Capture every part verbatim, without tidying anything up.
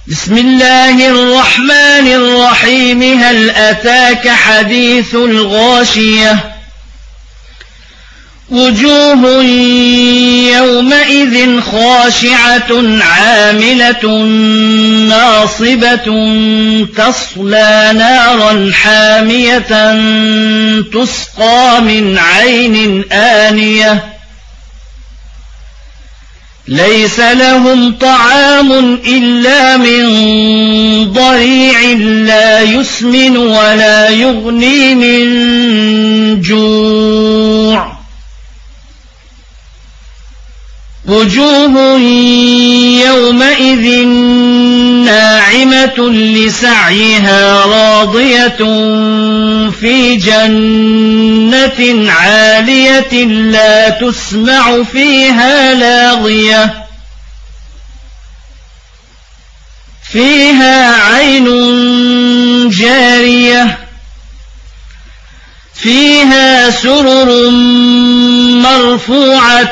بسم الله الرحمن الرحيم. هل أتاك حديث الغاشية؟ وجوه يومئذ خاشعة عاملة ناصبة تصلى نارا حامية تسقى من عين آنية ليس لهم طعام إلا من ضريع لا يسمن ولا يغني من جوع. وجوه يومئذ ناعمة لسعيها راضية في جنة عالية لا تسمع فيها لاغية فيها عين جارية فيها سرر مرفوعة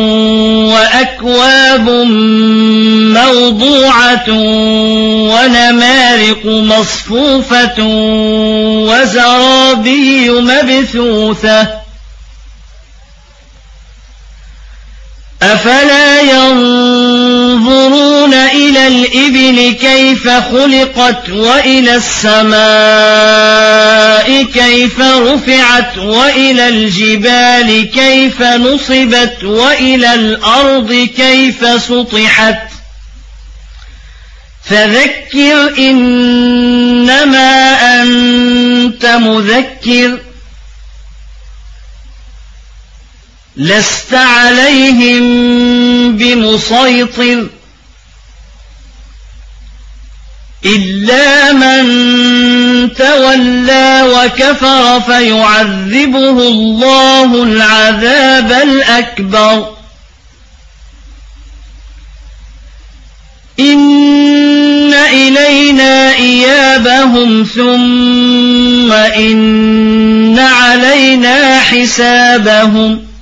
وأكواب موضوعة ونمارق مصفوفة وزرابي مبثوثة. أفلا ينظرون إلى الإبل كيف خلقت وإلى السماء كيف رفعت وإلى الجبال كيف نصبت وإلى الأرض كيف سطحت. فذكر إنما أنت مذكر لست عليهم بمسيطر إلا من تولى وكفر فيعذبه الله العذاب الأكبر. إن إلينا إيابهم ثم إن علينا حسابهم